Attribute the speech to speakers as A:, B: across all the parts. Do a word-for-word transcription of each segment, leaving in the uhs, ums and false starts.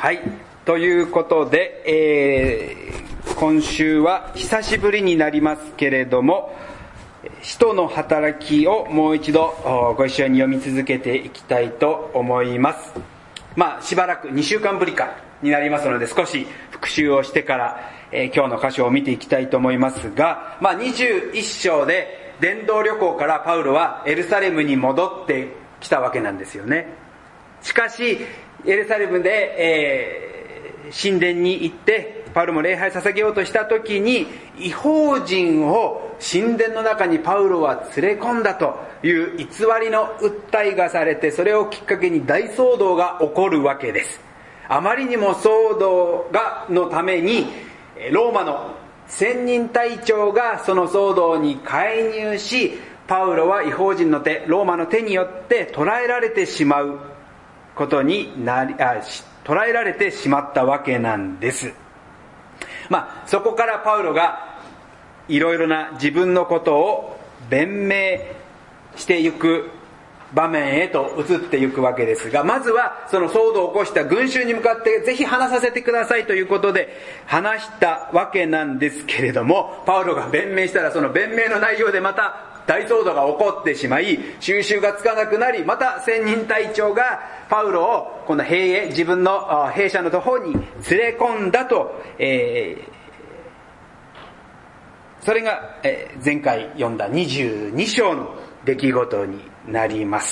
A: はい、ということで、えー、今週は久しぶりになりますけれども、使徒の働きをもう一度ご一緒に読み続けていきたいと思います。まあしばらくにしゅうかんぶりかになりますので、少し復習をしてから、えー、今日の箇所を見ていきたいと思いますが、まあにじゅういっ章で伝道旅行からパウロはエルサレムに戻ってきたわけなんですよね。しかしエルサレムで、えー、神殿に行ってパウロも礼拝捧げようとした時に、異邦人を神殿の中にパウロは連れ込んだという偽りの訴えがされて、それをきっかけに大騒動が起こるわけです。あまりにも騒動がのためにローマの千人隊長がその騒動に介入し、パウロは異邦人の手、ローマの手によって捕らえられてしまうことになり、あ、捕らえられてしまったわけなんです。まあそこからパウロがいろいろな自分のことを弁明していく場面へと移っていくわけですが、まずはその騒動を起こした群衆に向かってぜひ話させてくださいということで話したわけなんですけれども、パウロが弁明したらその弁明の内容でまた大騒動が起こってしまい、収拾がつかなくなり、また千人隊長がパウロをこの兵へ、自分の兵舎のところに連れ込んだと、えー、それが、えー、前回読んだにじゅうに章の出来事になります。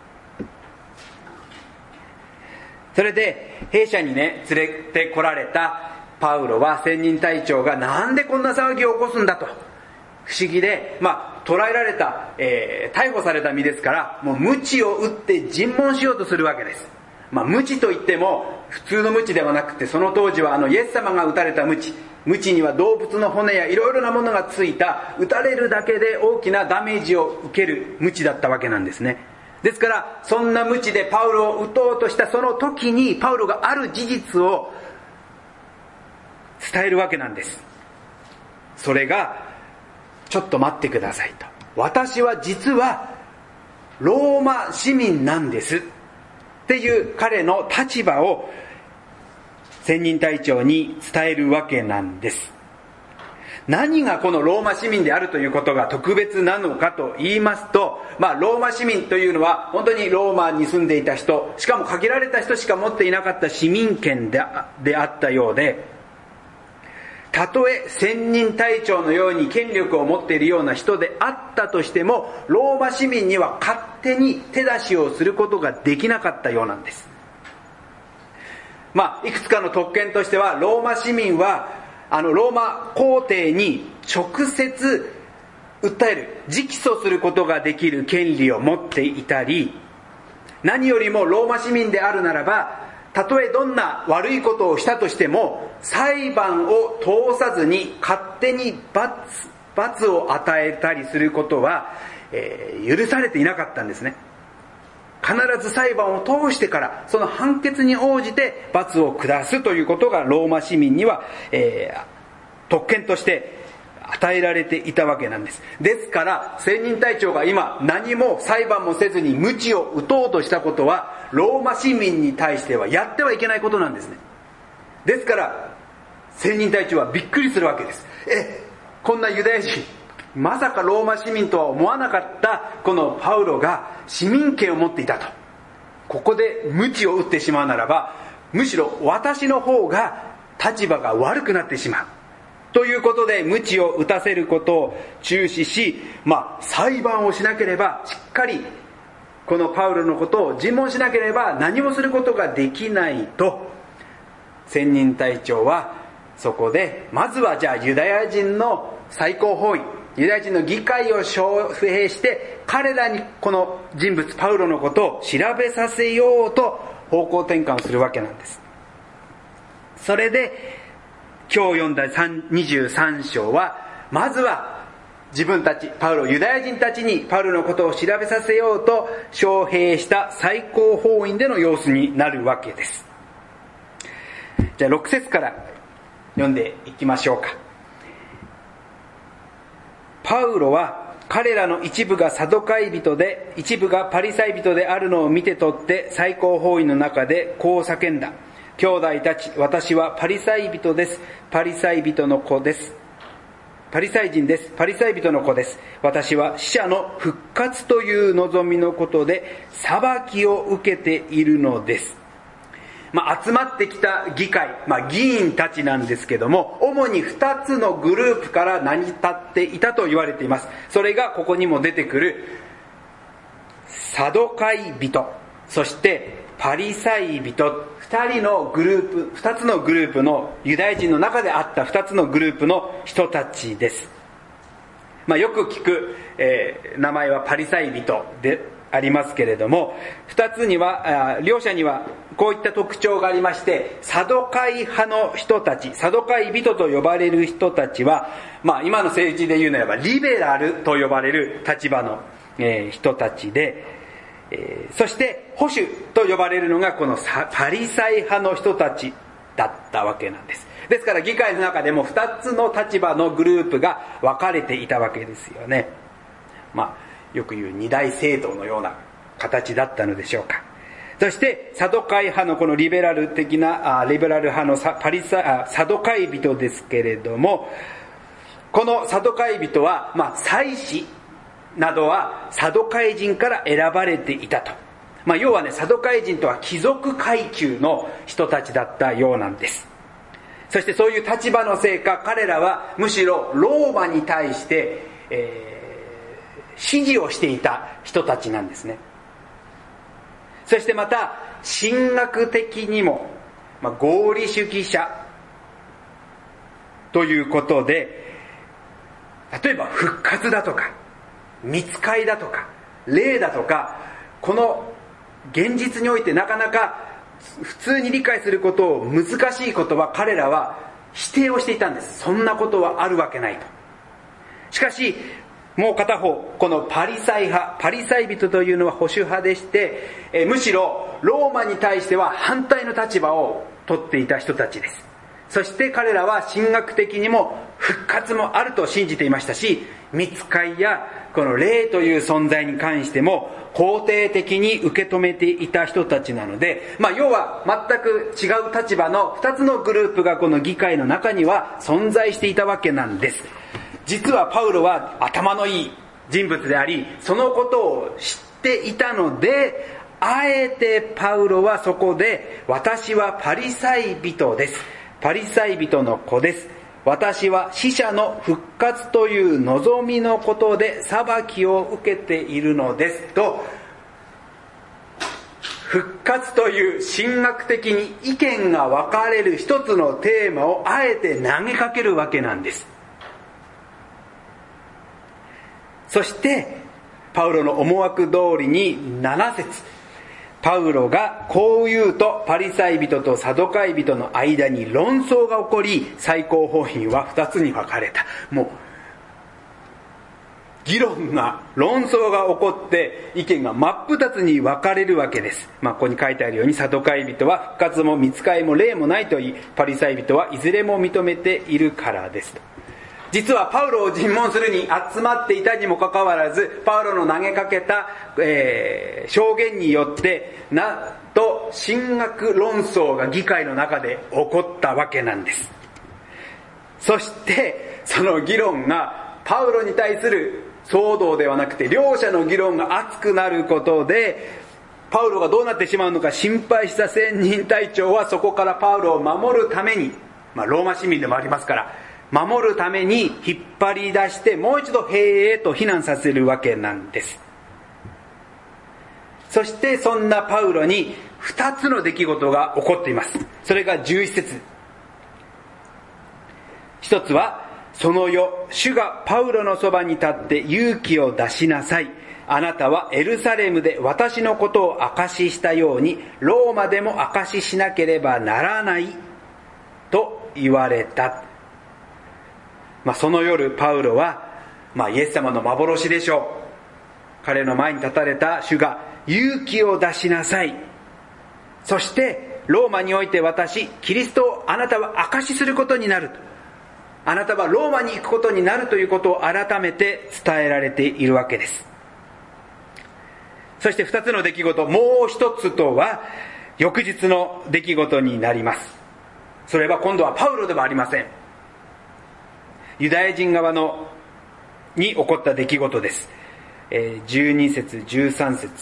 A: それで兵舎にね連れてこられたパウロは、千人隊長がなんでこんな騒ぎを起こすんだと不思議で、まあ捕らえられた、えー、逮捕された身ですから、もう鞭を打って尋問しようとするわけです。まあ鞭といっても普通の鞭ではなくて、その当時はあのイエス様が打たれた鞭、鞭には動物の骨やいろいろなものがついた、打たれるだけで大きなダメージを受ける鞭だったわけなんですね。ですからそんな鞭でパウロを打とうとしたその時に、パウロがある事実を伝えるわけなんです。それが、ちょっと待ってくださいと、私は実はローマ市民なんですっていう彼の立場を千人隊長に伝えるわけなんです。何がこのローマ市民であるということが特別なのかと言いますと、まあローマ市民というのは本当にローマに住んでいた人、しかも限られた人しか持っていなかった市民権であったようで、たとえ千人隊長のように権力を持っているような人であったとしても、ローマ市民には勝手に手出しをすることができなかったようなんです。まあいくつかの特権としては、ローマ市民はあのローマ皇帝に直接訴える、直訴することができる権利を持っていたり、何よりもローマ市民であるならば、たとえどんな悪いことをしたとしても裁判を通さずに勝手に罰、罰を与えたりすることは、えー、許されていなかったんですね。必ず裁判を通してからその判決に応じて罰を下すということがローマ市民には、えー、特権として与えられていたわけなんです。ですから千人隊長が今何も裁判もせずに鞭を打とうとしたことは、ローマ市民に対してはやってはいけないことなんですね。ですから千人隊長はびっくりするわけです。え、こんなユダヤ人、まさかローマ市民とは思わなかったこのパウロが市民権を持っていたと。ここで鞭を打ってしまうならば、むしろ私の方が立場が悪くなってしまうということで、鞭を打たせることを中止し、まあ裁判をしなければ、しっかりこのパウロのことを尋問しなければ何もすることができないと、千人隊長はそこで、まずはじゃあユダヤ人の最高法院、ユダヤ人の議会を招聘して彼らにこの人物パウロのことを調べさせようと方向転換をするわけなんです。それで今日読んだにじゅうさん章は、まずは自分たちパウロ、ユダヤ人たちにパウロのことを調べさせようと招聘した最高法院での様子になるわけです。じゃあろく節から読んでいきましょうか。パウロは彼らの一部がサドカイ人で一部がパリサイ人であるのを見て取って、最高法院の中でこう叫んだ。 兄弟たち、私はパリサイ人です。パリサイ人の子です。パリサイ人です。パリサイ人の子です。私は死者の復活という望みのことで裁きを受けているのです。まあ、集まってきた議会、まあ、議員たちなんですけども、主に二つのグループから成り立っていたと言われています。それがここにも出てくるサドカイ人、そしてパリサイ人、二人のグループ、二つのグループの、ユダヤ人の中であった二つのグループの人たちです。まあ、よく聞く、えー、名前はパリサイ人でありますけれども、二つには、両者にはこういった特徴がありまして、サドカイ派の人たち、サドカイ人と呼ばれる人たちは、まあ、今の政治で言うならばリベラルと呼ばれる立場の、えー、人たちで、えー、そして保守と呼ばれるのがこのパリサイ派の人たちだったわけなんです。ですから議会の中でも二つの立場のグループが分かれていたわけですよね。まあよく言う二大政党のような形だったのでしょうか。そしてサドカイ派のこのリベラル的なあリベラル派のサパリササドカイ人ですけれども、このサドカイ人はまあ祭司などはサドカイ人から選ばれていたと。まあ要はね、サドカイ人とは貴族階級の人たちだったようなんです。そしてそういう立場のせいか、彼らはむしろローマに対して、えー、支持をしていた人たちなんですね。そしてまた神学的にも、まあ、合理主義者ということで、例えば復活だとか御使いだとか霊だとか、この現実においてなかなか普通に理解することを難しいことは彼らは否定をしていたんです。そんなことはあるわけないと。しかしもう片方、このパリサイ派、パリサイ人というのは保守派でして、えむしろローマに対しては反対の立場を取っていた人たちです。そして彼らは神学的にも復活もあると信じていましたし、御使いやこの霊という存在に関しても肯定的に受け止めていた人たちなので、まあ要は全く違う立場の二つのグループがこの議会の中には存在していたわけなんです。実はパウロは頭のいい人物であり、そのことを知っていたので、あえてパウロはそこで、私はパリサイ人です。パリサイ人の子です。私は死者の復活という望みのことで裁きを受けているのですと、復活という神学的に意見が分かれる一つのテーマをあえて投げかけるわけなんです。そしてパウロの思惑通りになな節、パウロがこう言うと、パリサイ人とサドカイ人の間に論争が起こり、最高法院は二つに分かれた。もう議論が、論争が起こって意見が真っ二つに分かれるわけです。まあここに書いてあるように、サドカイ人は復活も御使いも霊もないと言い、パリサイ人はいずれも認めているからですと。実はパウロを尋問するに集まっていたにもかかわらず、パウロの投げかけた、えー、証言によってなんと神学論争が議会の中で起こったわけなんです。そしてその議論がパウロに対する騒動ではなくて、両者の議論が熱くなることで、パウロがどうなってしまうのか心配した千人隊長は、そこからパウロを守るために、まあローマ市民でもありますから守るために引っ張り出して、もう一度兵へと避難させるわけなんです。そしてそんなパウロに二つの出来事が起こっています。それがじゅういち節。一つは、その夜、主がパウロのそばに立って勇気を出しなさい。あなたはエルサレムで私のことを証ししたように、ローマでも証ししなければならないと言われた。まあ、その夜パウロは、まあ、イエス様の幻でしょう。彼の前に立たれた主が勇気を出しなさい。そしてローマにおいて私キリストをあなたは証しすることになると。あなたはローマに行くことになるということを改めて伝えられているわけです。そして二つの出来事、もう一つとは、 翌日の出来事になります。それは今度はパウロではありません。ユダヤ人側のに起こった出来事です。じゅうに節じゅうさん節、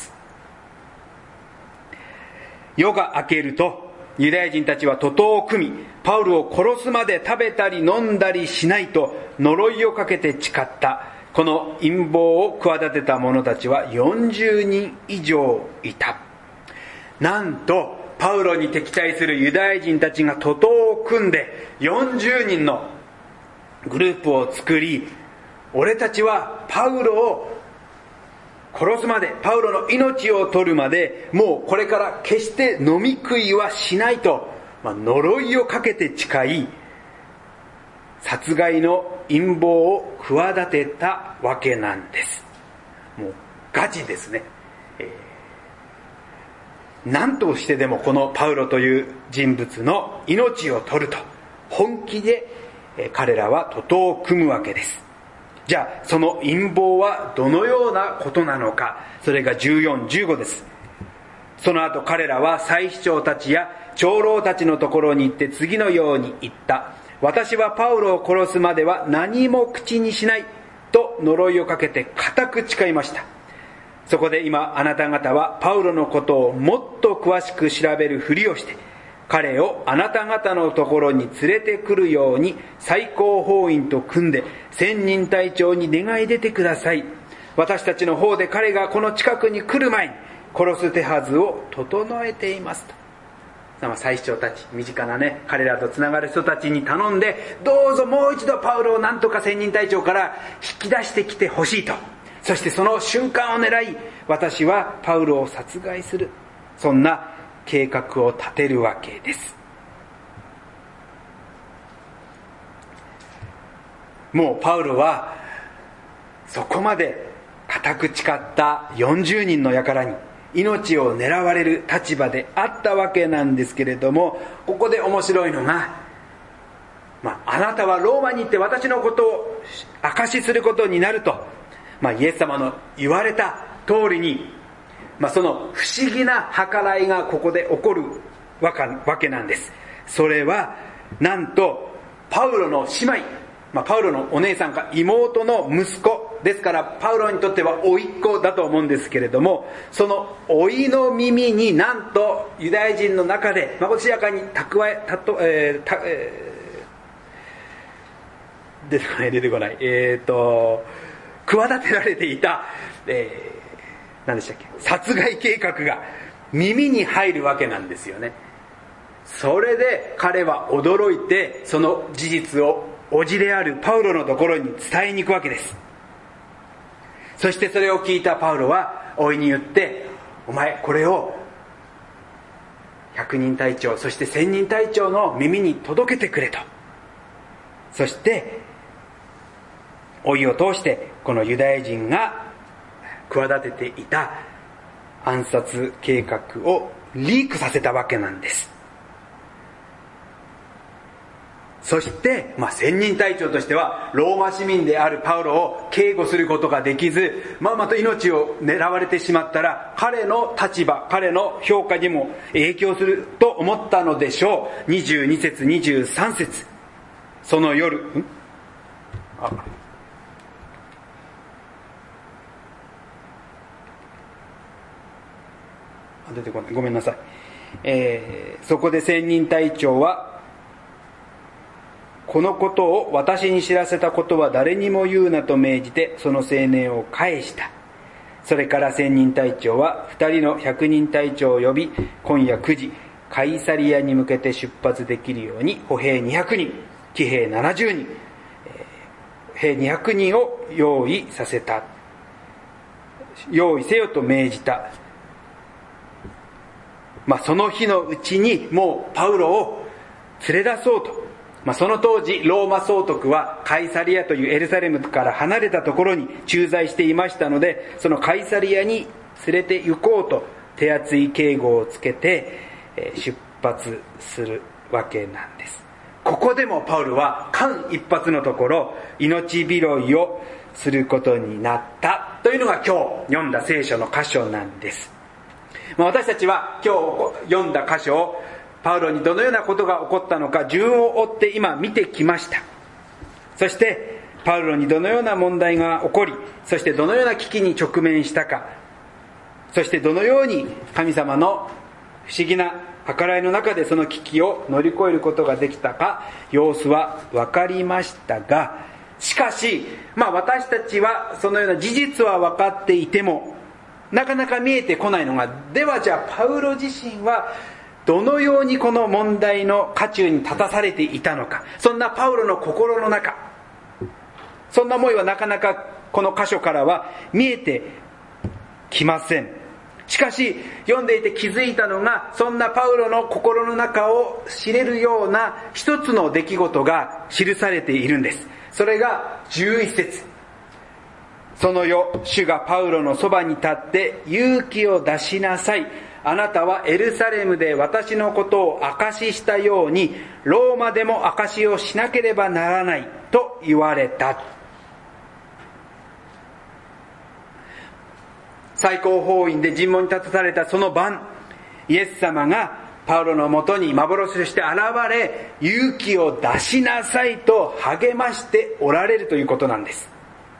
A: 夜が明けるとユダヤ人たちは徒党を組み、パウルを殺すまで食べたり飲んだりしないと呪いをかけて誓った。この陰謀を企てた者たちはよんじゅうにん以上いた。なんとパウロに敵対するユダヤ人たちが徒党を組んでよんじゅうにんのグループを作り、俺たちはパウロを殺すまで、パウロの命を取るまで、もうこれから決して飲み食いはしないと、まあ、呪いをかけて誓い、殺害の陰謀を企てたわけなんです。もうガチですね。えー、何としてでもこのパウロという人物の命を取ると本気で、えー、彼らは徒党を組むわけです。じゃあその陰謀はどのようなことなのか。それがじゅうよん、じゅうごです。その後彼らは祭司長たちや長老たちのところに行って次のように言った。私はパウロを殺すまでは何も口にしないと呪いをかけて固く誓いました。そこで今あなた方はパウロのことをもっと詳しく調べるふりをして、彼をあなた方のところに連れてくるように最高法院と組んで千人隊長に願い出てください。私たちの方で彼がこの近くに来る前に殺す手はずを整えていますと。祭司長たち、身近なね、彼らとつながる人たちに頼んで、どうぞもう一度パウロをなんとか千人隊長から引き出してきてほしいと。そしてその瞬間を狙い、私はパウロを殺害する、そんな計画を立てるわけです。もうパウロはそこまで固く誓ったよんじゅうにんの輩に命を狙われる立場であったわけなんですけれども、ここで面白いのが、まあ、あなたはローマに行って私のことを証しすることになると、まあ、イエス様の言われた通りに、まあ、その不思議な計らいがここで起こるわけなんです。それはなんとパウロの姉妹、まあ、パウロのお姉さんか妹の息子ですから、パウロにとっては甥っ子だと思うんですけれども、その甥の耳になんとユダヤ人の中でまことしやかに蓄えたと、えーたえー、出てこない出てこないえっ、ー、と企てられていた、えー、何でしたっけ、殺害計画が耳に入るわけなんですよね。それで彼は驚いて、その事実を叔父であるパウロのところに伝えに行くわけです。そしてそれを聞いたパウロは甥に言って、お前これを百人隊長、そして千人隊長の耳に届けてくれと。そして甥を通してこのユダヤ人が企てていた暗殺計画をリークさせたわけなんです。そして、まあ、千人隊長としてはローマ市民であるパウロを警護することができず、まあ、また命を狙われてしまったら彼の立場、彼の評価にも影響すると思ったのでしょう。にじゅうに節にじゅうさん節、その夜んあ出てこない、ごめんなさい、えー、そこで千人隊長は、このことを私に知らせたことは誰にも言うなと命じて、その青年を返した。それから千人隊長は二人の百人隊長を呼び、今夜くじカイサリアに向けて出発できるように歩兵にひゃくにん、騎兵ななじゅうにん、兵にひゃくにんを用意させた。用意せよと命じた。まあ、その日のうちにもうパウロを連れ出そうと。まあ、その当時ローマ総督はカイサリアというエルサレムから離れたところに駐在していましたので、そのカイサリアに連れて行こうと手厚い警護をつけて出発するわけなんです。ここでもパウルは間一髪のところ命拾いをすることになったというのが今日読んだ聖書の箇所なんです。 まあ、私たちは今日読んだ箇所をパウロにどのようなことが起こったのか順を追って今見てきました。そしてパウロにどのような問題が起こり、そしてどのような危機に直面したか、そしてどのように神様の不思議な計らいの中でその危機を乗り越えることができたか、様子は分かりましたが、しかし、まあ私たちはそのような事実は分かっていてもなかなか見えてこないのが、ではじゃあパウロ自身はどのようにこの問題の渦中に立たされていたのか、そんなパウロの心の中、そんな思いはなかなかこの箇所からは見えてきません。しかし読んでいて気づいたのが、そんなパウロの心の中を知れるような一つの出来事が記されているんです。それがじゅういち節。その夜、主がパウロのそばに立って勇気を出しなさい。あなたはエルサレムで私のことを証ししたように、ローマでも証しをしなければならないと言われた。最高法院で尋問に立たされたその晩、イエス様がパウロのもとに幻として現れ、勇気を出しなさいと励ましておられるということなんです。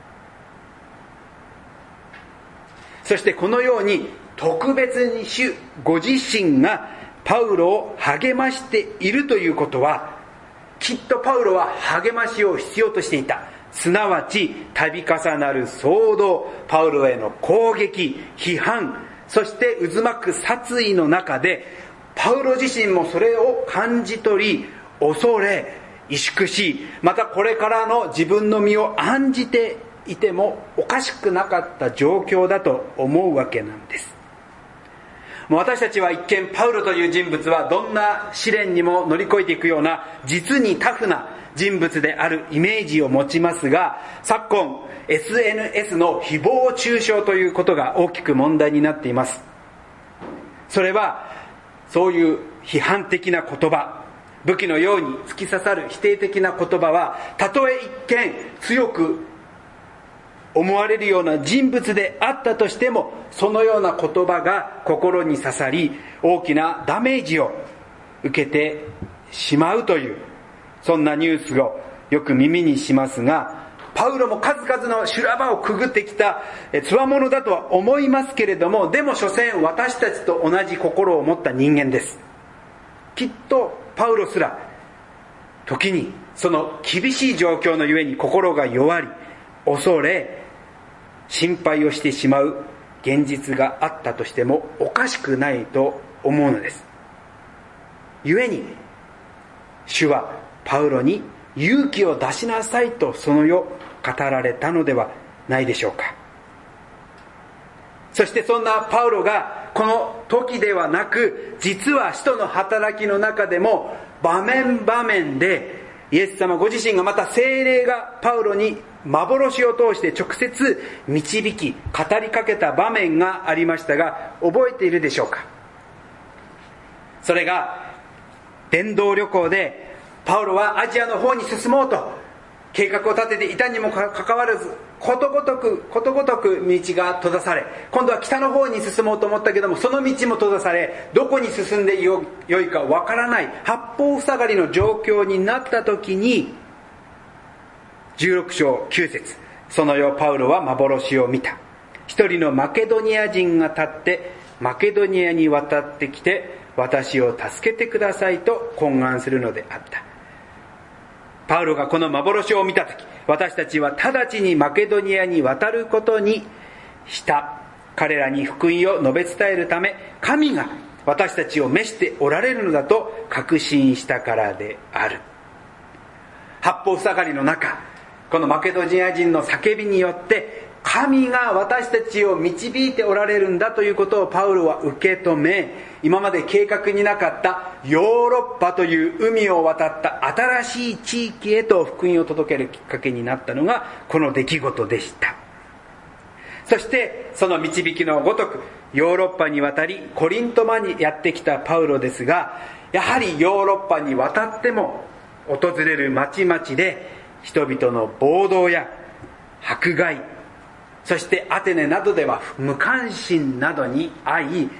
A: そしてこのように特別に主ご自身がパウロを励ましているということは、きっとパウロは励ましを必要としていた。すなわち度重なる騒動、パウロへの攻撃、批判、そして渦巻く殺意の中で、パウロ自身もそれを感じ取り、恐れ、萎縮し、またこれからの自分の身を案じていてもおかしくなかった状況だと思うわけなんです。もう私たちは一見パウロという人物はどんな試練にも乗り越えていくような実にタフな人物であるイメージを持ちますが、昨今 エスエヌエス の誹謗中傷ということが大きく問題になっています。それはそういう批判的な言葉、武器のように突き刺さる否定的な言葉は、たとえ一見強く思われるような人物であったとしても、そのような言葉が心に刺さり、大きなダメージを受けてしまうという、そんなニュースをよく耳にしますが、パウロも数々の修羅場をくぐってきた強者だとは思いますけれども、でも所詮私たちと同じ心を持った人間です。きっとパウロすら時にその厳しい状況のゆえに心が弱り、恐れ、心配をしてしまう現実があったとしてもおかしくないと思うのです。ゆえに主はパウロに勇気を出しなさいとその夜語られたのではないでしょうか。そしてそんなパウロがこの時ではなく、実は使徒の働きの中でも場面場面でイエス様ご自身が、また聖霊がパウロに幻を通して直接導き語りかけた場面がありましたが、覚えているでしょうか。それが伝道旅行でパウロはアジアの方に進もうと計画を立てていたにもかかわらず、ことごとくことごとく道が閉ざされ、今度は北の方に進もうと思ったけども、その道も閉ざされ、どこに進んでよいかわからない八方塞がりの状況になった時に、じゅうろく章きゅう節、その夜パウロは幻を見た。一人のマケドニア人が立ってマケドニアに渡ってきて、私を助けてくださいと懇願するのであった。パウロがこの幻を見たとき、私たちは直ちにマケドニアに渡ることにした。彼らに福音を述べ伝えるため、神が私たちを召しておられるのだと確信したからである。八方塞がりの中、このマケドニア人の叫びによって神が私たちを導いておられるんだということをパウロは受け止め、今まで計画になかったヨーロッパという海を渡った新しい地域へと福音を届けるきっかけになったのがこの出来事でした。そしてその導きのごとくヨーロッパに渡りコリントまにやってきたパウロですが、やはりヨーロッパに渡っても訪れる町々で人々の暴動や迫害、そしてアテネなどでは無関心などに遭い、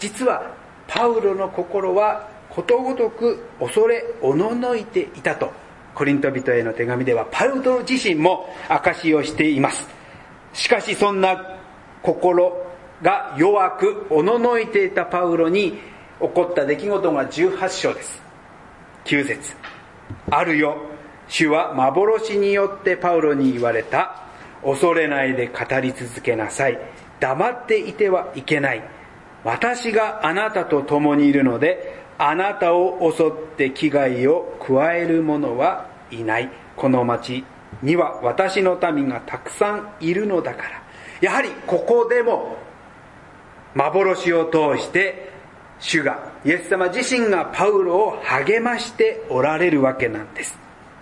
A: 実はパウロの心はことごとく恐れおののいていたと、コリント人への手紙ではパウロ自身も証しをしています。しかしそんな心が弱くおののいていたパウロに起こった出来事がじゅうはち章です。きゅう節、あるよ、主は幻によってパウロに言われた。恐れないで語り続けなさい。黙っていてはいけない。私があなたと共にいるので、あなたを襲って危害を加える者はいない。この町には私の民がたくさんいるのだから。やはりここでも幻を通して主が、イエス様自身がパウロを励ましておられるわけなんです。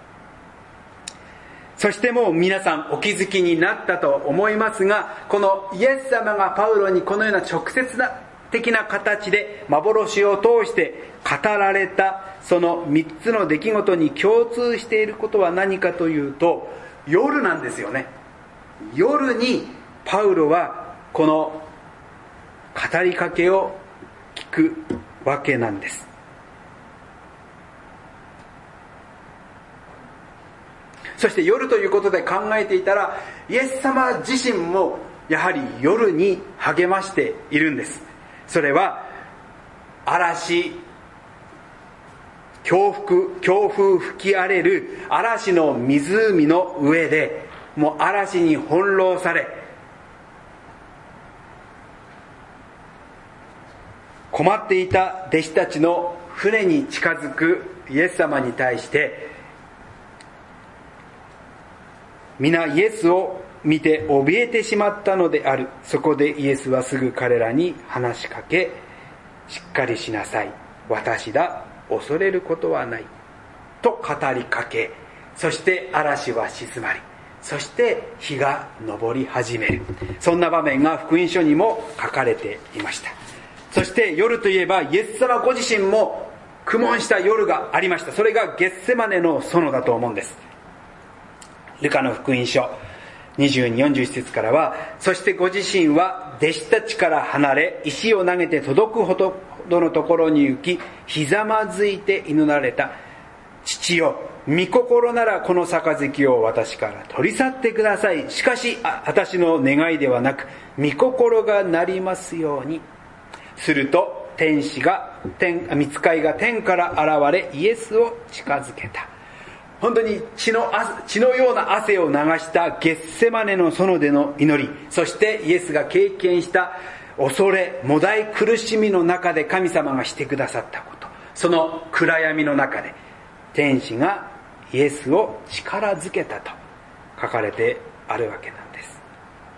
A: そしてもう皆さんお気づきになったと思いますが、このイエス様がパウロにこのような直接的な形で幻を通して語られたその三つの出来事に共通していることは何かというと、夜なんですよね。夜にパウロはこの語りかけを聞くわけなんです。そして夜ということで考えていたら、イエス様自身もやはり夜に励ましているんです。それは嵐、強風、強風吹き荒れる嵐の湖の上で、もう嵐に翻弄され、困っていた弟子たちの船に近づくイエス様に対して、皆イエスを見て怯えてしまったのである。そこでイエスはすぐ彼らに話しかけ、しっかりしなさい。私だ。恐れることはない。と語りかけ、そして嵐は静まり、そして日が昇り始める。そんな場面が福音書にも書かれていました。そして夜といえばイエス様ご自身も苦悶した夜がありました。それがゲッセマネの園だと思うんです。ルカの福音書にじゅうに、よんじゅういち節からは、そしてご自身は弟子たちから離れ、石を投げて届くほどのところに行き、ひざまずいて祈られた。父よ、御心ならこの杯を私から取り去ってください。しかし私の願いではなく、御心がなりますように。すると天使が天御使いが天から現れ、イエスを近づけた。本当に血の、血のような汗を流したゲッセマネの園での祈り、そしてイエスが経験した恐れ、もだい苦しみの中で神様がしてくださったこと、その暗闇の中で天使がイエスを力づけたと書かれてあるわけなんです。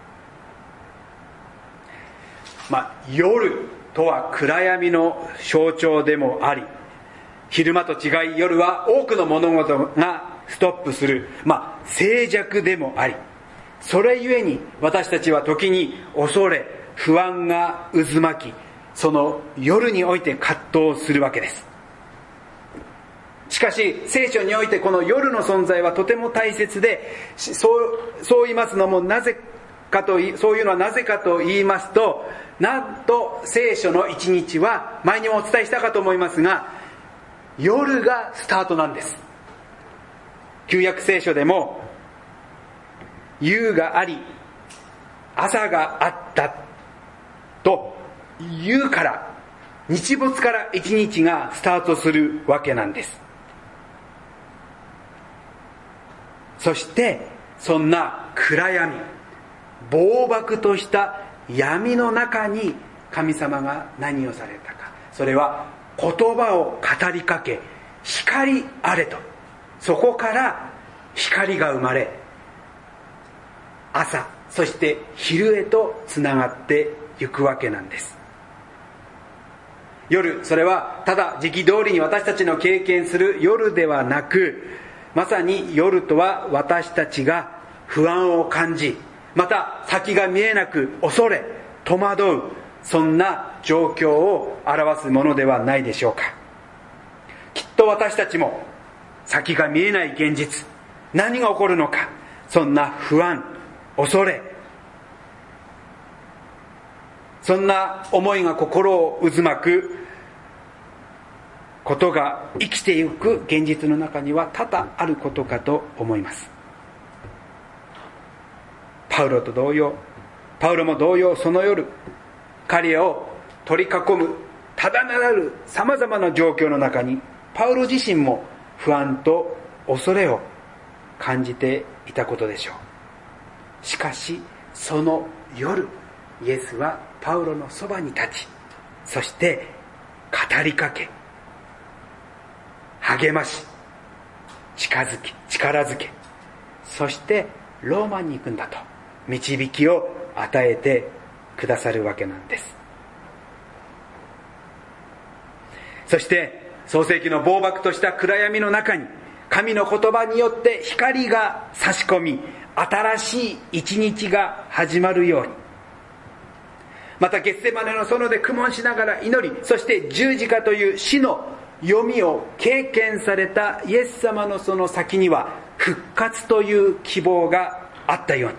A: まあ、夜とは暗闇の象徴でもあり、昼間と違い夜は多くの物事がストップする、まあ、静寂でもあり、それゆえに私たちは時に恐れ、不安が渦巻き、その夜において葛藤するわけです。しかし聖書においてこの夜の存在はとても大切で、そう、そう言いますのもなぜかと、そういうのはなぜかと言いますと、なんと聖書の一日は前にもお伝えしたかと思いますが、夜がスタートなんです。旧約聖書でも夕があり朝があったというから、日没から一日がスタートするわけなんです。そしてそんな暗闇、暴漠とした闇の中に神様が何をされたか、それは言葉を語りかけ、光あれと、そこから光が生まれ、朝そして昼へとつながっていくわけなんです。夜、それはただ時期通りに私たちの経験する夜ではなく、まさに夜とは私たちが不安を感じ、また先が見えなく恐れ戸惑う、そんな状況を表すものではないでしょうか。きっと私たちも先が見えない現実、何が起こるのか、そんな不安、恐れ、 そんな思いが心を渦巻くことが生きていく現実の中には多々あることかと思います。パウロと同様、パウロも同様、その夜彼を取り囲むただならぬさまざまな状況の中にパウロ自身も不安と恐れを感じていたことでしょう。しかしその夜、イエスはパウロのそばに立ち、そして語りかけ、励まし、近づけ、力づけ、そしてローマに行くんだと導きを与えてくださるわけなんです。そして創世記の暴漠とした暗闇の中に神の言葉によって光が差し込み、新しい一日が始まるように、またゲッセマネの園で苦悶しながら祈り、そして十字架という死の読みを経験されたイエス様のその先には復活という希望があったように、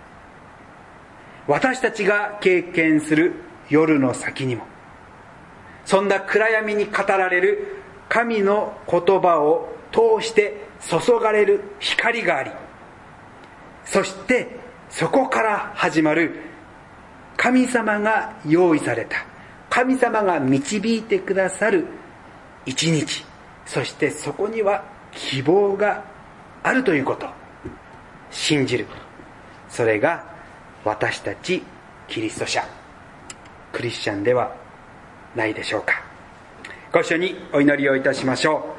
A: 私たちが経験する夜の先にもそんな暗闇に語られる神の言葉を通して注がれる光があり、そしてそこから始まる神様が用意された、神様が導いてくださる一日、そしてそこには希望があるということを信じる、それが私たちキリスト者、クリスチャンではないでしょうか。ご一緒にお祈りをいたしましょう。